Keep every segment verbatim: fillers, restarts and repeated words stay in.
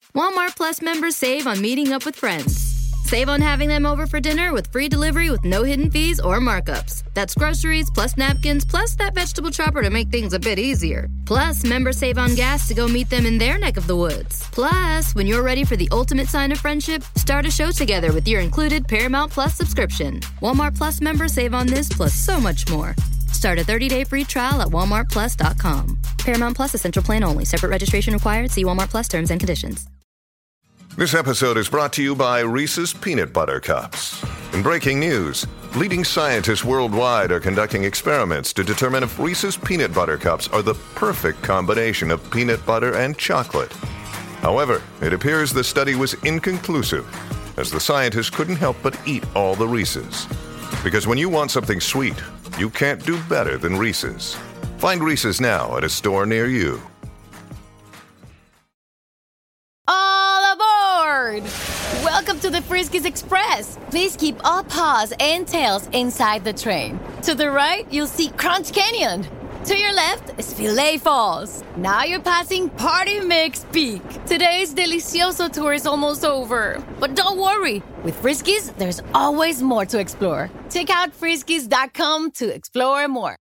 Walmart Plus members save on meeting up with friends. Save on having them over for dinner with free delivery with no hidden fees or markups. That's groceries, plus napkins, plus that vegetable chopper to make things a bit easier. Plus, members save on gas to go meet them in their neck of the woods. Plus, when you're ready for the ultimate sign of friendship, start a show together with your included Paramount Plus subscription. Walmart Plus members save on this plus so much more. Start a thirty-day free trial at walmart plus dot com. Paramount Plus Essential Plan only. Separate registration required. See Walmart Plus terms and conditions. This episode is brought to you by Reese's Peanut Butter Cups. In breaking news, leading scientists worldwide are conducting experiments to determine if Reese's Peanut Butter Cups are the perfect combination of peanut butter and chocolate. However, it appears the study was inconclusive, as the scientists couldn't help but eat all the Reese's. Because when you want something sweet, you can't do better than Reese's. Find Reese's now at a store near you. Welcome to the Friskies Express. Please keep all paws and tails inside the train. To the right, you'll see Crunch Canyon. To your left is Filet Falls. Now you're passing Party Mix Peak. Today's Delicioso tour is almost over. But don't worry. With Friskies, there's always more to explore. Check out friskies dot com to explore more.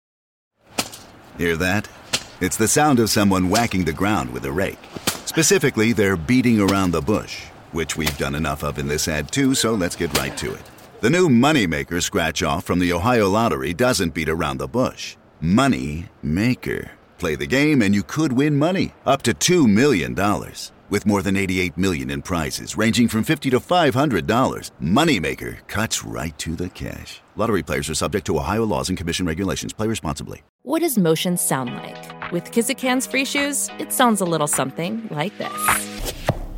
Hear that? It's the sound of someone whacking the ground with a rake. Specifically, they're beating around the bush, which we've done enough of in this ad too, so let's get right to it. The new Moneymaker scratch-off from the Ohio Lottery doesn't beat around the bush. Money Maker. Play the game and you could win money, up to two million dollars. With more than eighty-eight million dollars in prizes, ranging from fifty dollars to five hundred dollars. Moneymaker cuts right to the cash. Lottery players are subject to Ohio laws and commission regulations. Play responsibly. What does motion sound like? With Kizikans free shoes, it sounds a little something like this.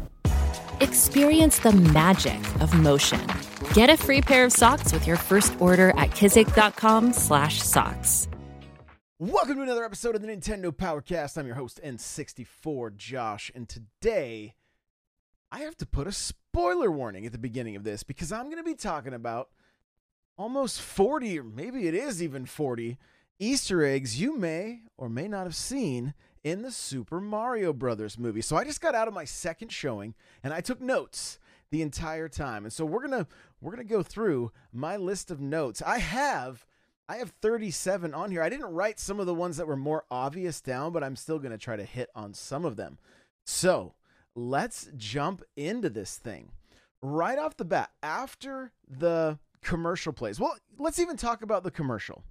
Experience the magic of motion. Get a free pair of socks with your first order at kizik.com slash socks. Welcome to another episode of the Nintendo Powercast. I'm your host, N sixty-four, Josh, and today I have to put a spoiler warning at the beginning of this because I'm going to be talking about almost forty, or maybe it is even forty, Easter eggs you may or may not have seen in the Super Mario Brothers movie. So I just got out of my second showing and I took notes the entire time. And so we're going to we're going to go through my list of notes. I have I have thirty-seven on here. I didn't write some of the ones that were more obvious down, but I'm still going to try to hit on some of them. So, let's jump into this thing. Right off the bat, after the commercial plays. Well, let's even talk about the commercial.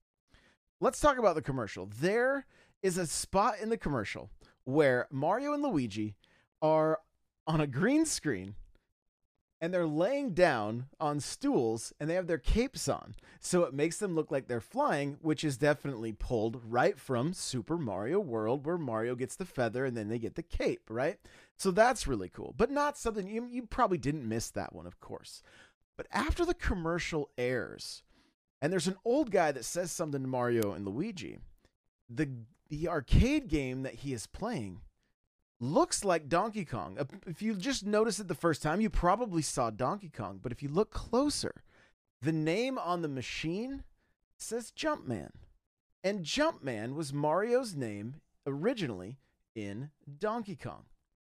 Let's talk about the commercial. There is a spot in the commercial where Mario and Luigi are on a green screen and they're laying down on stools and they have their capes on. So it makes them look like they're flying, which is definitely pulled right from Super Mario World, where Mario gets the feather and then they get the cape, right? So that's really cool, but not something you, you probably didn't miss that one, of course. But after the commercial airs, and there's an old guy that says something to Mario and Luigi, the the arcade game that he is playing looks like Donkey Kong. If you just noticed it the first time, you probably saw Donkey Kong. But if you look closer, the name on the machine says Jumpman. And Jumpman was Mario's name originally in Donkey Kong.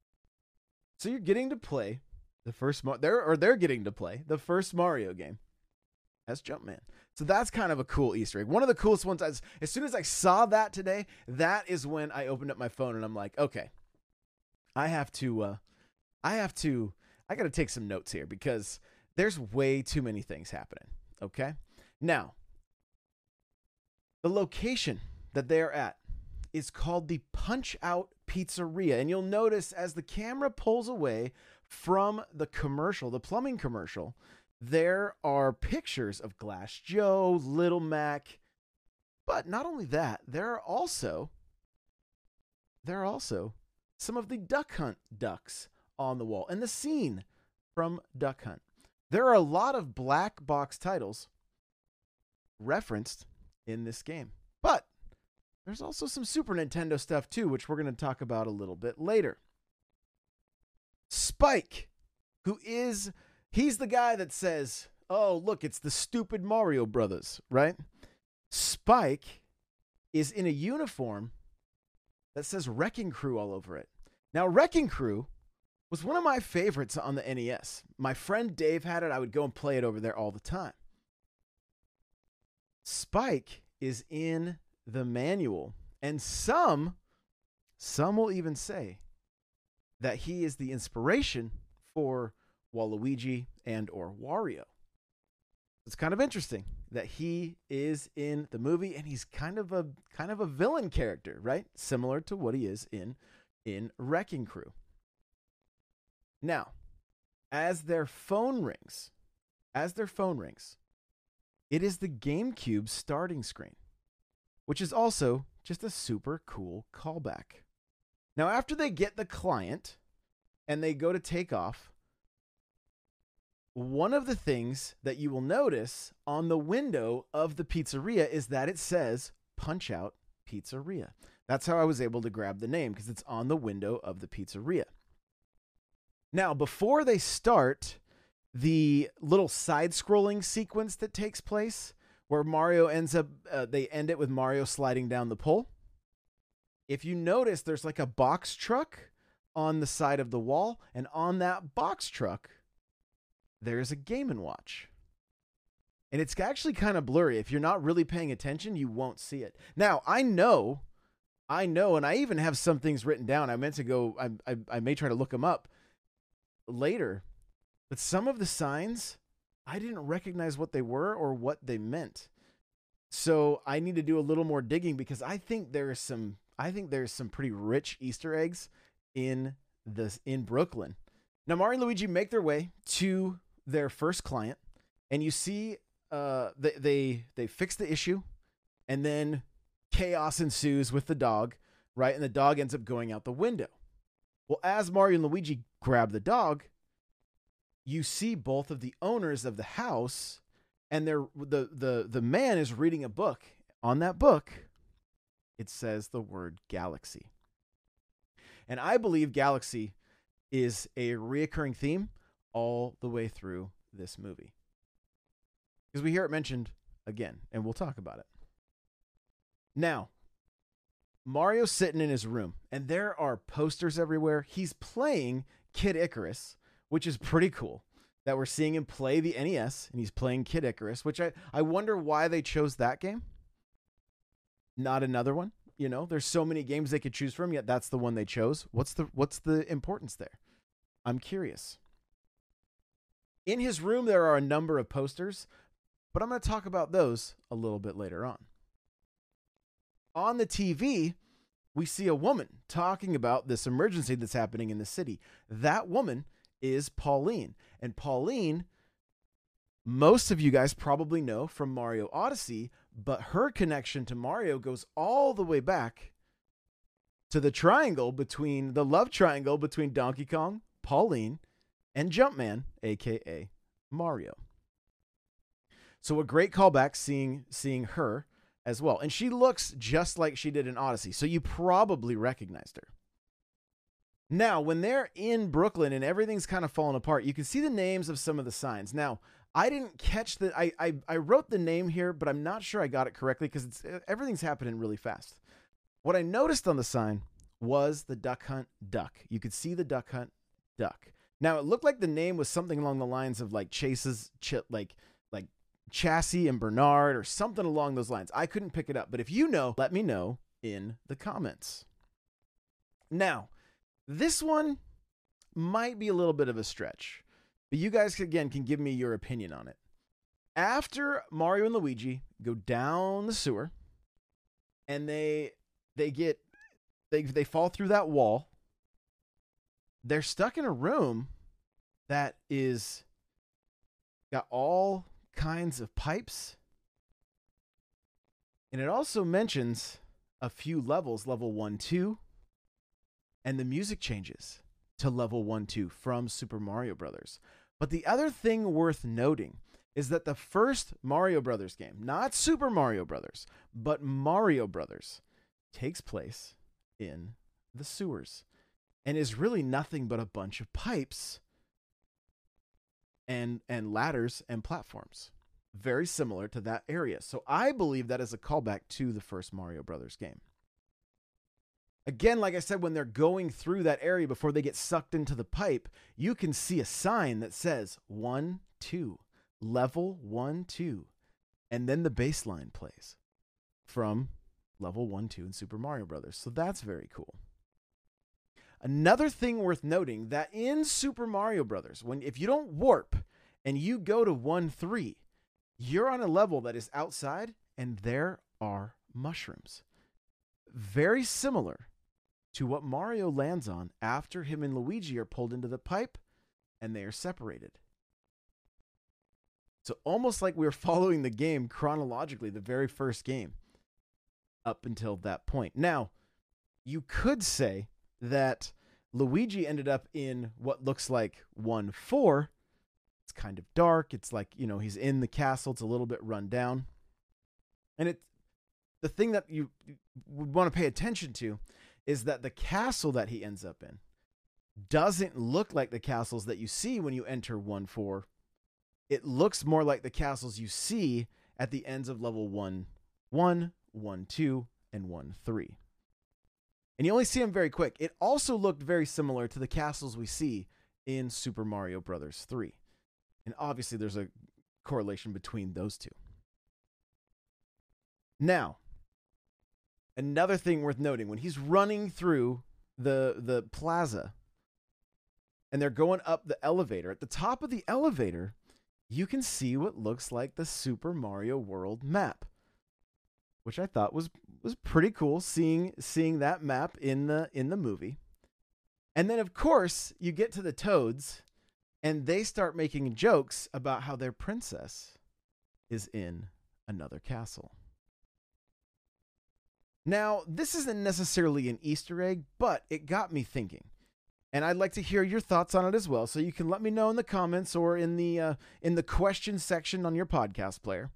So you're getting to play the first Mar- they're or they're getting to play the first Mario game as Jumpman. So that's kind of a cool Easter egg. One of the coolest ones. As, as soon as I saw that today, that is when I opened up my phone and I'm like, okay, I have to, uh, I have to, I got to take some notes here because there's way too many things happening. Okay. Now, the location that they're at is called the Punch Out Pizzeria. And you'll notice as the camera pulls away from the commercial, the plumbing commercial, there are pictures of Glass Joe, Little Mac, but not only that, there are also, there are also some of the Duck Hunt ducks on the wall and the scene from Duck Hunt. There are a lot of black box titles referenced in this game, but there's also some Super Nintendo stuff too, which we're going to talk about a little bit later. Spike, who is, he's the guy that says, oh, look, it's the stupid Mario Brothers, right? Spike is in a uniform that says Wrecking Crew all over it. Now, Wrecking Crew was one of my favorites on the N E S. My friend Dave had it. I would go and play it over there all the time. Spike is in the manual, and some, some will even say that he is the inspiration for Waluigi and or Wario. It's kind of interesting that he is in the movie, and he's kind of a kind of a villain character, right? Similar to what he is in in Wrecking Crew. Now, as their phone rings, as their phone rings, it is the GameCube starting screen, which is also just a super cool callback. Now, after they get the client and they go to take off, one of the things that you will notice on the window of the pizzeria is that it says Punch Out Pizzeria. That's how I was able to grab the name, because it's on the window of the pizzeria. Now, before they start the little side-scrolling sequence that takes place, where Mario ends up, uh, they end it with Mario sliding down the pole. If you notice, there's like a box truck on the side of the wall, and on that box truck, there's a Game and Watch. And it's actually kind of blurry. If you're not really paying attention, you won't see it. Now, I know, I know, and I even have some things written down. I meant to go, I, I, I may try to look them up later, but some of the signs, I didn't recognize what they were or what they meant. So I need to do a little more digging, because I think there's some, I think there's some pretty rich Easter eggs in this, in Brooklyn. Now, Mario and Luigi make their way to their first client, and you see uh, they, they, they fix the issue, and then chaos ensues with the dog, right? And the dog ends up going out the window. Well, as Mario and Luigi grab the dog, you see both of the owners of the house, and they're, the, the, the man is reading a book. On that book, it says the word Galaxy. And I believe Galaxy is a reoccurring theme all the way through this movie, because we hear it mentioned again, and we'll talk about it. Now, Mario's sitting in his room, and there are posters everywhere. He's playing Kid Icarus, which is pretty cool that we're seeing him play the N E S, and he's playing Kid Icarus, which I, I wonder why they chose that game, not another one. You know, there's so many games they could choose from, yet that's the one they chose. What's the what's the importance there? I'm curious. In his room, there are a number of posters, but I'm going to talk about those a little bit later on. On the T V, we see a woman talking about this emergency that's happening in the city. That woman is Pauline. And Pauline, most of you guys probably know from Mario Odyssey, but her connection to Mario goes all the way back to the triangle between, the love triangle between Donkey Kong, Pauline, and Jumpman, a k a. Mario. So a great callback seeing, seeing her as well. And she looks just like she did in Odyssey, so you probably recognized her. Now, when they're in Brooklyn and everything's kind of falling apart, you can see the names of some of the signs. Now, I didn't catch the, I, I, I wrote the name here, but I'm not sure I got it correctly, because it's everything's happening really fast. What I noticed on the sign was the Duck Hunt Duck. You could see the Duck Hunt Duck. Now, it looked like the name was something along the lines of like Chase's, ch- like, like Chassis and Bernard, or something along those lines. I couldn't pick it up, but if you know, let me know in the comments. Now, this one might be a little bit of a stretch, but you guys, again, can give me your opinion on it. After Mario and Luigi go down the sewer, and they they get they they fall through that wall, they're stuck in a room that is got all kinds of pipes, and it also mentions a few levels, level one, two. And the music changes to level one, two from Super Mario Brothers. But the other thing worth noting is that the first Mario Brothers game, not Super Mario Brothers, but Mario Brothers, takes place in the sewers and is really nothing but a bunch of pipes and, and ladders and platforms. Very similar to that area. So I believe that is a callback to the first Mario Brothers game. Again, like I said, when they're going through that area before they get sucked into the pipe, you can see a sign that says one, two, level one, two. And then the bass line plays from level one, two in Super Mario Brothers. So that's very cool. Another thing worth noting that in Super Mario Brothers, when if you don't warp and you go to one, three, you're on a level that is outside and there are mushrooms. Very similar to what Mario lands on after him and Luigi are pulled into the pipe and they are separated. So almost like we were following the game chronologically, the very first game, up until that point. Now, you could say that Luigi ended up in what looks like one four. It's kind of dark. It's like, you know, he's in the castle. It's a little bit run down. And it, the thing that you would want to pay attention to is that the castle that he ends up in doesn't look like the castles that you see when you enter one four. It looks more like the castles you see at the ends of level one one, one two, and one three. And you only see them very quick. It also looked very similar to the castles we see in Super Mario Brothers three. And obviously there's a correlation between those two. Now, another thing worth noting, when he's running through the, the plaza and they're going up the elevator, at the top of the elevator, you can see what looks like the Super Mario World map, which I thought was was pretty cool, seeing seeing that map in the in the movie. And then, of course, you get to the Toads, and they start making jokes about how their princess is in another castle. Now, this isn't necessarily an Easter egg, but it got me thinking. And I'd like to hear your thoughts on it as well, so you can let me know in the comments or in the uh, in the question section on your podcast player.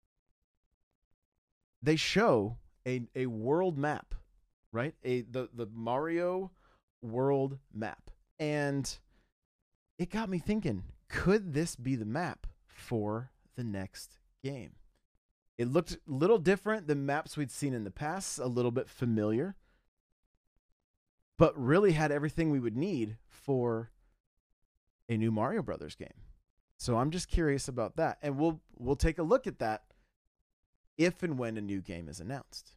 They show a, a world map, right? A the, the Mario world map. And it got me thinking, could this be the map for the next game? It looked a little different than maps we'd seen in the past, a little bit familiar, but really had everything we would need for a new Mario Brothers game. So I'm just curious about that. And we'll we'll take a look at that if and when a new game is announced.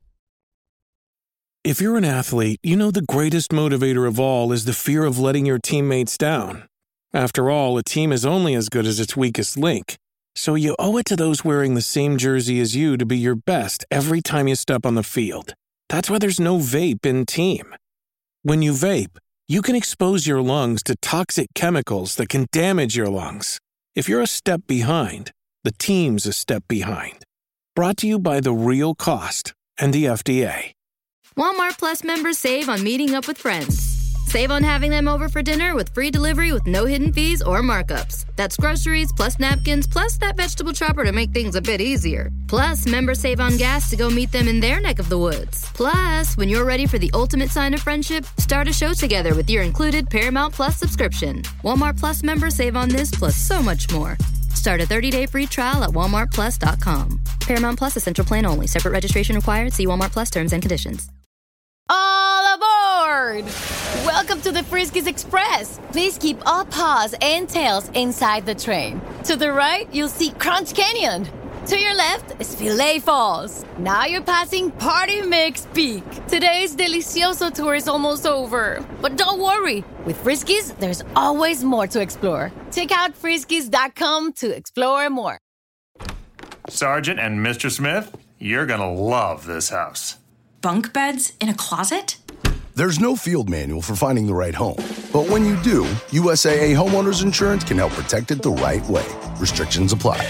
If you're an athlete, you know the greatest motivator of all is the fear of letting your teammates down. After all, a team is only as good as its weakest link. So you owe it to those wearing the same jersey as you to be your best every time you step on the field. That's why there's no vape in team. When you vape, you can expose your lungs to toxic chemicals that can damage your lungs. If you're a step behind, the team's a step behind. Brought to you by The Real Cost and the F D A. Walmart Plus members save on meeting up with friends. Save on having them over for dinner with free delivery with no hidden fees or markups. That's groceries, plus napkins, plus that vegetable chopper to make things a bit easier. Plus, members save on gas to go meet them in their neck of the woods. Plus, when you're ready for the ultimate sign of friendship, start a show together with your included Paramount Plus subscription. Walmart Plus members save on this plus so much more. Start a thirty-day free trial at walmart plus dot com. Paramount Plus Essential Plan only. Separate registration required. See Walmart Plus terms and conditions. All aboard! Welcome to the Friskies Express. Please keep all paws and tails inside the train. To the right, you'll see Crunch Canyon. To your left is Filet Falls. Now you're passing Party Mix Peak. Today's Delicioso tour is almost over. But don't worry. With Friskies, there's always more to explore. Check out friskies dot com to explore more. Sergeant and Mister Smith, you're gonna love this house. Bunk beds in a closet? There's no field manual for finding the right home. But when you do, U S A A Homeowners Insurance can help protect it the right way. Restrictions apply.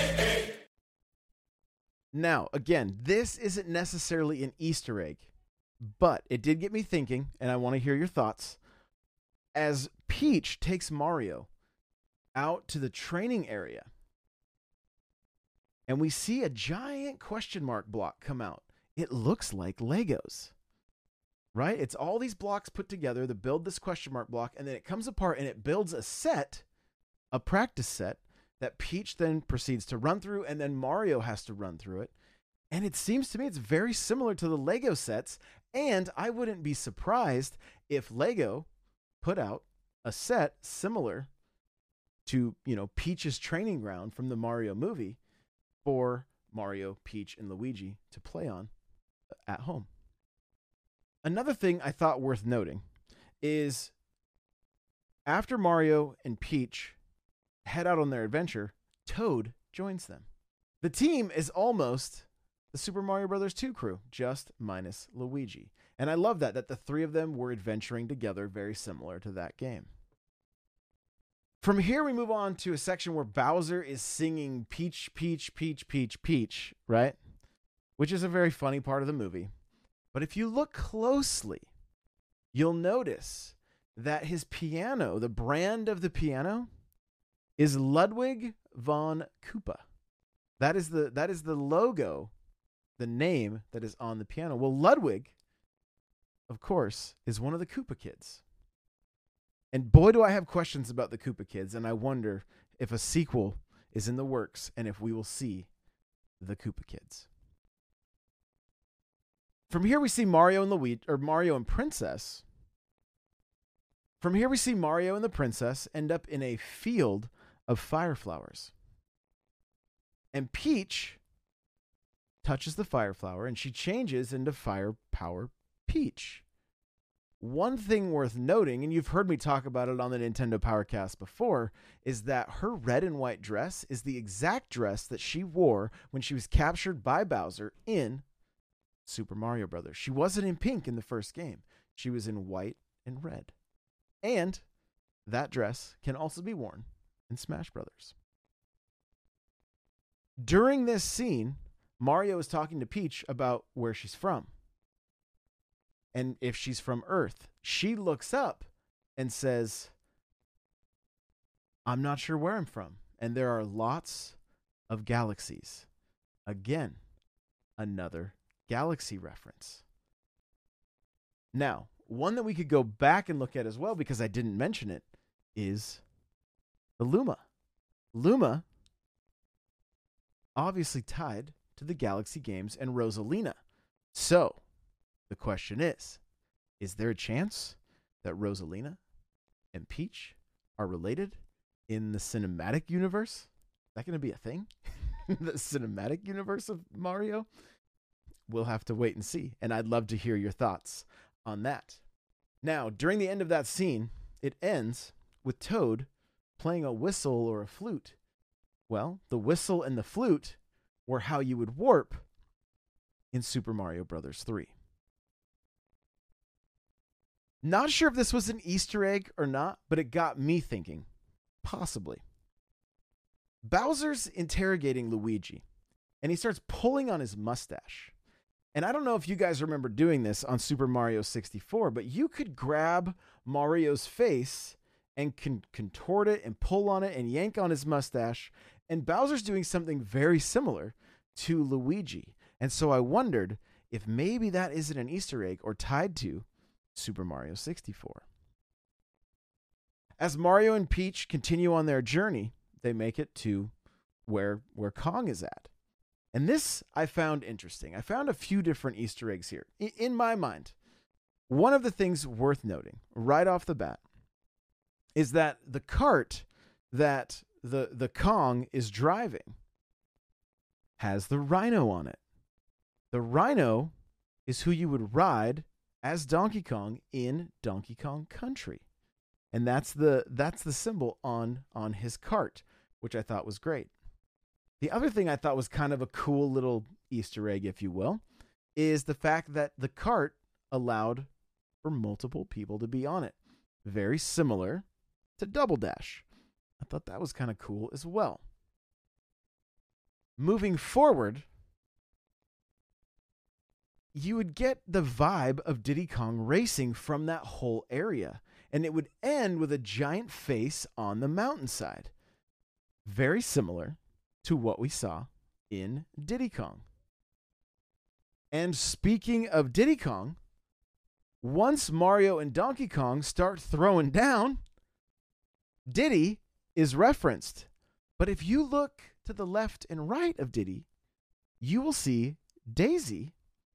Now, again, this isn't necessarily an Easter egg, but it did get me thinking, and I want to hear your thoughts. As Peach takes Mario out to the training area, and we see a giant question mark block come out. It looks like Legos, right? It's all these blocks put together to build this question mark block, and then it comes apart and it builds a set, a practice set, that Peach then proceeds to run through, and then Mario has to run through it. And it seems to me it's very similar to the Lego sets And I wouldn't be surprised if Lego put out a set similar to, you know, Peach's training ground from the Mario movie for Mario, Peach, and Luigi to play on at home. Another thing I thought worth noting is after Mario and Peach head out on their adventure, Toad joins them. The team is almost the Super Mario Brothers two crew, just minus Luigi. And I love that, that the three of them were adventuring together, very similar to that game. From here, we move on to a section where Bowser is singing Peach, Peach, Peach, Peach, Peach, right? Which is a very funny part of the movie. But if you look closely, you'll notice that his piano, the brand of the piano, is Ludwig von Koopa. That is the that is the logo, the name that is on the piano. Well, Ludwig, of course, is one of the Koopa kids. And boy, do I have questions about the Koopa kids, and I wonder if a sequel is in the works and if we will see the Koopa kids. From here, we see Mario and Luigi, or Mario and Princess. From here, we see Mario and the Princess end up in a field of fire flowers. And Peach touches the fire flower, and she changes into Fire Power Peach. One thing worth noting, and you've heard me talk about it on the Nintendo Powercast before, is that her red and white dress is the exact dress that she wore when she was captured by Bowser in Super Mario Brothers. She wasn't in pink in the first game. She was in white and red. And that dress can also be worn in Smash Brothers. During this scene, Mario is talking to Peach about where she's from. And if she's from Earth, she looks up and says, I'm not sure where I'm from. And there are lots of galaxies. Again, another galaxy reference. Now, one that we could go back and look at as well, because I didn't mention it, is the Luma. Luma, obviously tied to the Galaxy games and Rosalina. So, the question is, is there a chance that Rosalina and Peach are related in the cinematic universe? Is that going to be a thing? The cinematic universe of Mario? We'll have to wait and see. And I'd love to hear your thoughts on that. Now, during the end of that scene, it ends with Toad playing a whistle or a flute. Well, the whistle and the flute were how you would warp in Super Mario Brothers three. Not sure if this was an Easter egg or not, but it got me thinking. Possibly. Bowser's interrogating Luigi, and he starts pulling on his mustache. And I don't know if you guys remember doing this on Super Mario sixty-four, but you could grab Mario's face and con- contort it and pull on it and yank on his mustache. And Bowser's doing something very similar to Luigi. And so I wondered if maybe that isn't an Easter egg or tied to Super Mario sixty-four. As Mario and Peach continue on their journey, they make it to where, where Kong is at. And this I found interesting. I found a few different Easter eggs here. I- in my mind, one of the things worth noting right off the bat is that the cart that the, the Kong is driving has the Rhino on it. The Rhino is who you would ride as Donkey Kong in Donkey Kong Country. And that's the that's the symbol on, on his cart, which I thought was great. The other thing I thought was kind of a cool little Easter egg, if you will, is the fact that the cart allowed for multiple people to be on it. Very similar to Double Dash. I thought that was kind of cool as well. Moving forward, you would get the vibe of Diddy Kong Racing from that whole area. And it would end with a giant face on the mountainside. Very similar to what we saw in Diddy Kong. And speaking of Diddy Kong, once Mario and Donkey Kong start throwing down, Diddy is referenced. But if you look to the left and right of Diddy, you will see Daisy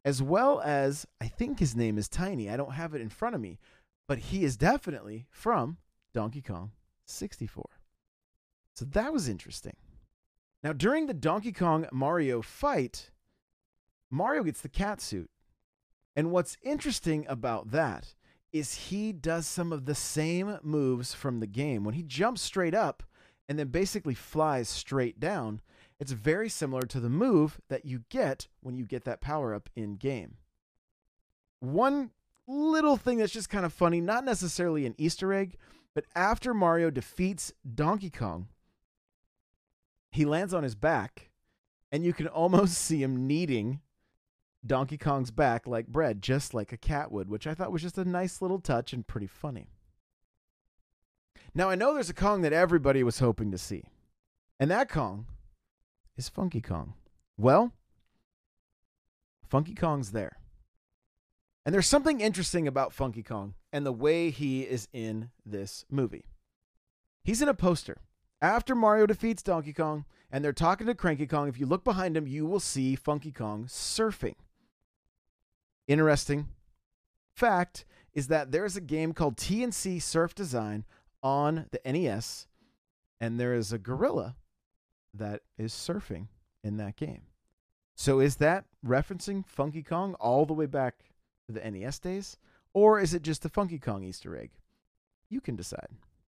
as well as, I think his name is Tiny. I don't have it in front of me, but he is definitely from Donkey Kong sixty-four. So that was interesting. Now, during the Donkey Kong Mario fight, Mario gets the cat suit. And what's interesting about that is he does some of the same moves from the game. When he jumps straight up and then basically flies straight down, it's very similar to the move that you get when you get that power-up in-game. One little thing that's just kind of funny, not necessarily an Easter egg, but after Mario defeats Donkey Kong, he lands on his back, and you can almost see him kneading Donkey Kong's back like bread, just like a cat would, which I thought was just a nice little touch and pretty funny. Now, I know there's a Kong that everybody was hoping to see, and that Kong is Funky Kong. Well, Funky Kong's there. And there's something interesting about Funky Kong and the way he is in this movie. He's in a poster. After Mario defeats Donkey Kong and they're talking to Cranky Kong, if you look behind him, you will see Funky Kong surfing. Interesting fact is that there's a game called T N C Surf Design on the N E S, and there is a gorilla that is surfing in that game. So is that referencing Funky Kong all the way back to the N E S days, or is it just the Funky Kong Easter egg? You can decide.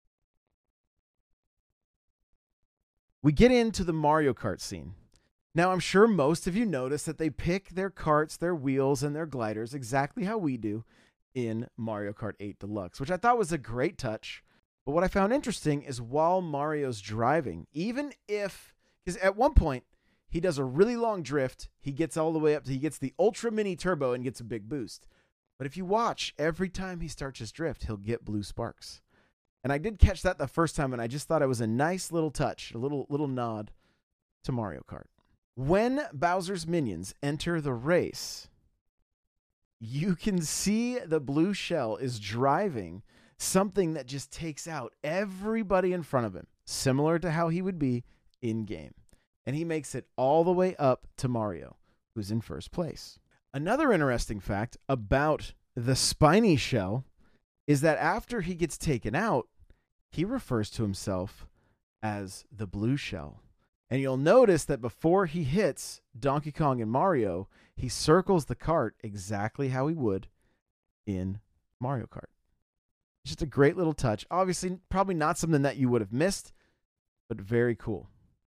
We get into the Mario Kart scene. Now, I'm sure most of you notice that they pick their karts, their wheels, and their gliders exactly how we do in Mario Kart eight Deluxe, which I thought was a great touch. But what I found interesting is while Mario's driving, even if, because at one point, he does a really long drift, he gets all the way up to, he gets the Ultra Mini Turbo and gets a big boost. But if you watch, every time he starts his drift, he'll get blue sparks. And I did catch that the first time, and I just thought it was a nice little touch, a little little nod to Mario Kart. When Bowser's minions enter the race, you can see the blue shell is driving something that just takes out everybody in front of him, similar to how he would be in-game. And he makes it all the way up to Mario, who's in first place. Another interesting fact about the spiny shell is that after he gets taken out, he refers to himself as the blue shell. And you'll notice that before he hits Donkey Kong and Mario, he circles the kart exactly how he would in Mario Kart. Just a great little touch. Obviously, probably not something that you would have missed, but very cool.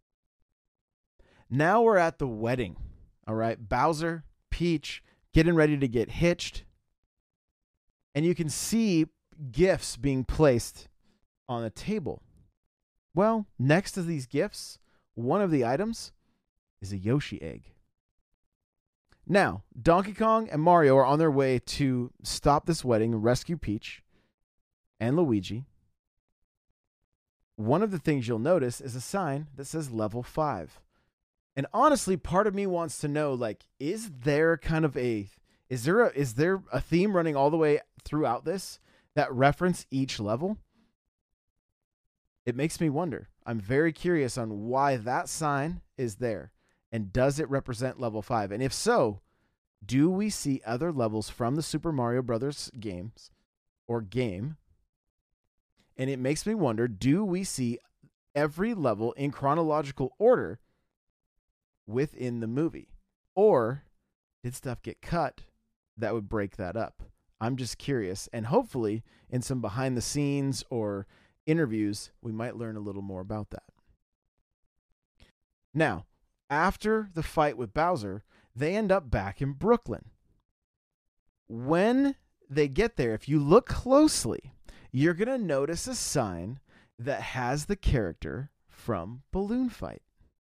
Now we're at the wedding. All right, Bowser, Peach, getting ready to get hitched. And you can see gifts being placed on a table. Well, next to these gifts, one of the items is a Yoshi egg. Now, Donkey Kong and Mario are on their way to stop this wedding and rescue Peach and Luigi. One of the things you'll notice is a sign that says level five. And honestly, part of me wants to know, like, is there kind of a, is there a, is there a theme running all the way throughout this that reference each level? It makes me wonder. I'm very curious on why that sign is there. And does it represent level five? And if so, do we see other levels from the Super Mario Brothers games or game? And it makes me wonder, do we see every level in chronological order within the movie? Or did stuff get cut that would break that up? I'm just curious. And hopefully in some behind the scenes or interviews, we might learn a little more about that. Now, after the fight with Bowser, they end up back in Brooklyn. When they get there, if you look closely, you're going to notice a sign that has the character from Balloon Fight.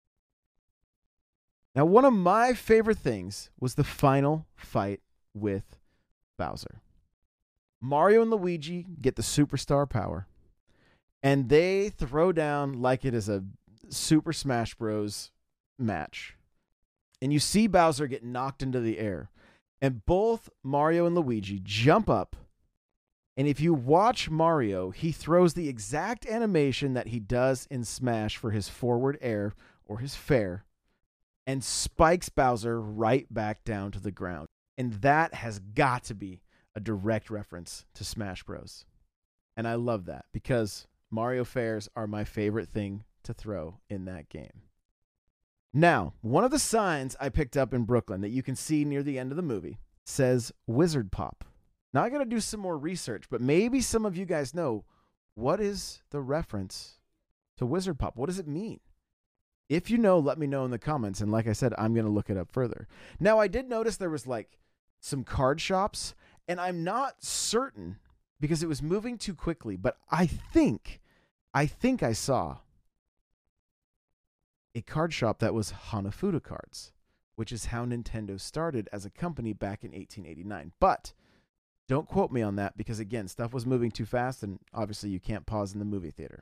Now, one of my favorite things was the final fight with Bowser. Mario and Luigi get the superstar power, and they throw down like it is a Super Smash Bros. Match. And you see Bowser get knocked into the air, and both Mario and Luigi jump up. And if you watch Mario, he throws the exact animation that he does in Smash for his forward air or his fair, and spikes Bowser right back down to the ground. And that has got to be a direct reference to Smash Bros. And I love that because Mario Fairs are my favorite thing to throw in that game. Now, one of the signs I picked up in Brooklyn that you can see near the end of the movie says Wizard Pop. Now I got to do some more research, but maybe some of you guys know, what is the reference to Wizard Pop? What does it mean? If you know, let me know in the comments. And like I said, I'm going to look it up further. Now, I did notice there was like some card shops, and I'm not certain because it was moving too quickly, but I think, I think I saw a card shop that was Hanafuda Cards, which is how Nintendo started as a company back in eighteen eighty-nine. But don't quote me on that because, again, stuff was moving too fast, and obviously you can't pause in the movie theater.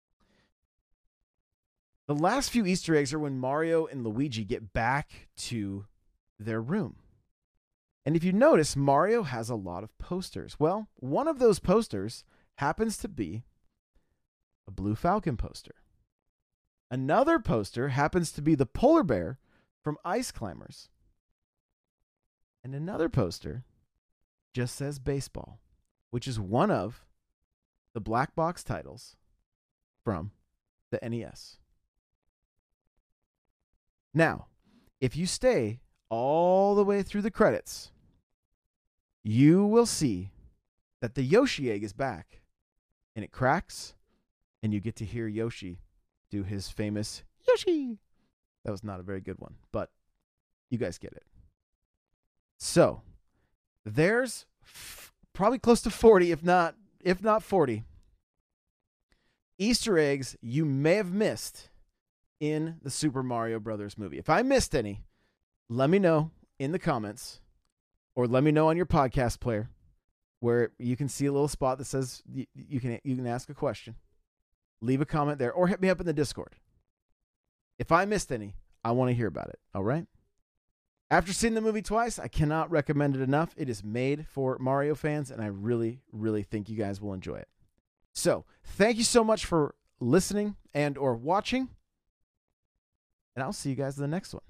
The last few Easter eggs are when Mario and Luigi get back to their room. And if you notice, Mario has a lot of posters. Well, one of those posters happens to be a Blue Falcon poster. Another poster happens to be the polar bear from Ice Climbers. And another poster just says baseball, which is one of the black box titles from the N E S. Now, if you stay all the way through the credits, you will see that the Yoshi egg is back, and it cracks, and you get to hear Yoshi do his famous Yoshi. That was not a very good one, but you guys get it. So, there's f- probably close to forty, if not if not forty, Easter eggs you may have missed in the Super Mario Brothers movie. If I missed any, let me know in the comments, or let me know on your podcast player, where you can see a little spot that says you, you can you can ask a question. Leave a comment there, or hit me up in the Discord. If I missed any, I want to hear about it. All right? After seeing the movie twice, I cannot recommend it enough. It is made for Mario fans, and I really, really think you guys will enjoy it. So, thank you so much for listening and or watching, and I'll see you guys in the next one.